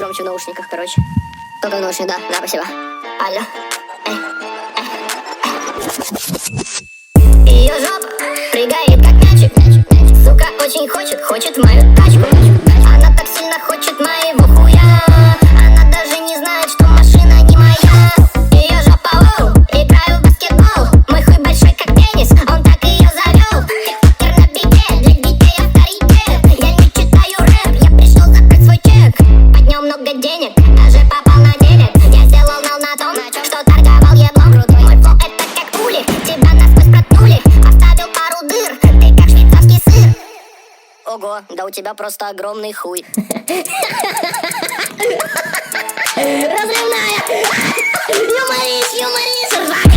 громче в наушниках, короче. Только в наушниках, да, спасибо. Алло. Ее жопа прыгает как мячик. Сука очень хочет мою тачку. Она так сильно хочет моего хуя. Она даже не знает, что машина не моя. Ее жопа, воу, играю в баскетбол. Мой хуй большой как пенис, он так ее завел. Тик-токер на бике, для детей авторитет. Я не читаю рэп, я пришел закрыть свой чек. Под нем много денег, даже попал на деле. Я сделал нал на том, что торговал еблом. Мой флоу это как пули, тебя насквозь проткнули. Оставил пару дыр, ты как швейцарский сыр. Ого, да у тебя просто огромный хуй. Разрывная. Юморist, ржака.